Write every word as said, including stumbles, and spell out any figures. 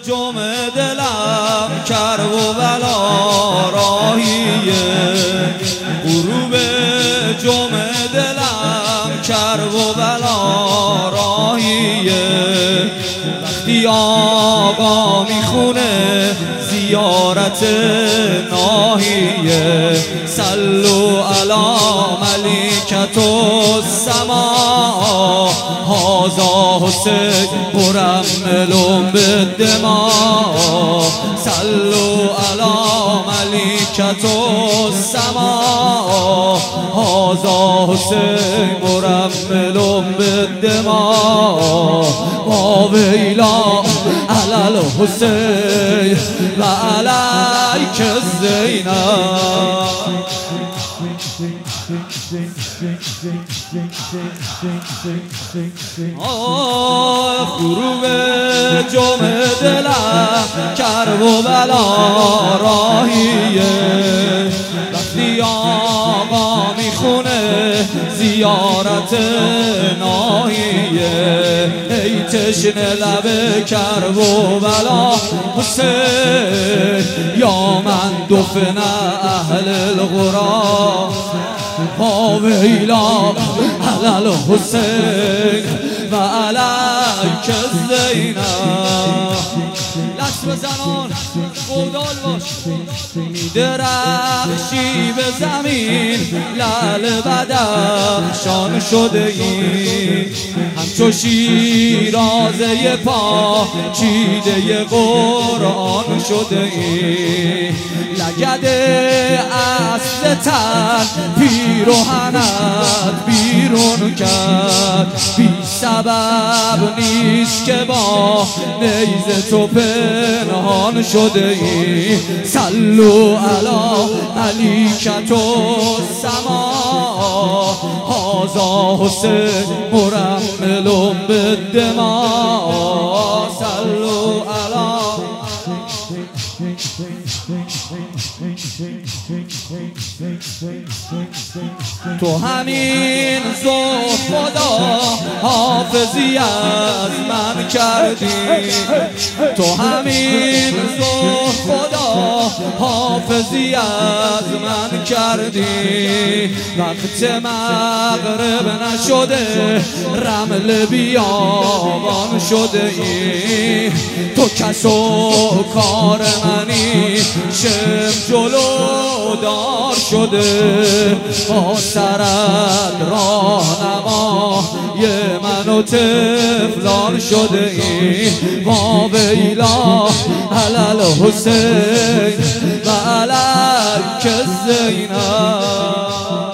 جمع دلم کرب و بلا راهیه، غروب جمع دلم کرب و بلا راهیه. وقتی آقا میخونه زیارت ناهیه، صلوا علی ملکة السماء هذا حسین مرمل بالدماء، صلوا علی ملکة السماء هذا حسین مرمل بالدماء. ما ویلا علی الحسین و علیک الزینب. آه غروب جمع دلم کرب و بلا راهیه، وقتی آقا میخونه زیارت ناهیه. ای تشنه لب کرب و بلا حسین، یا من دفن اهل القرى. ما ویلا علی الحسین و علیک الزینب. لطف زمان خودال باش، درخشی به زمین لعل بدخشان شده ای، همچو شیرازه پا چیده قرآن شده ای. لگد اصل تن پیرهنت بیرون کرد، بی سبب نیست که با نیز تو پنهان شده ای. صلوا علی ملکة السماء هذا حسین مرمل بالدماء، صلوا علی. تو همین زهد خدا حافظی از من کردی، تو همین زهد خدا حافظی از من کردی. وقت مغرب نشده رمل بیابان شده ای، تو کس و کار منی شم جلو دار شده. با سرت راهنما یه من و طفلان شده ای. ما ویلا علی الحسین و علیک الزینب.